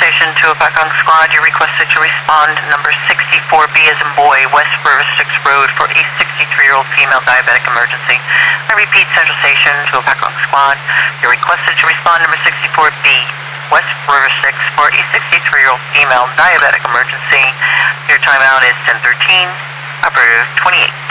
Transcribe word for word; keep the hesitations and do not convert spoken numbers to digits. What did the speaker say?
Station to Apakong Squad. You're requested to respond number sixty-four B as in boy, West River six Road for a sixty-three-year-old female diabetic emergency. I repeat, Central Station to Apakong Squad. You're requested to respond number sixty-four B, West River six for a sixty-three-year-old female diabetic emergency. Your timeout is ten thirteen, operator twenty-eight.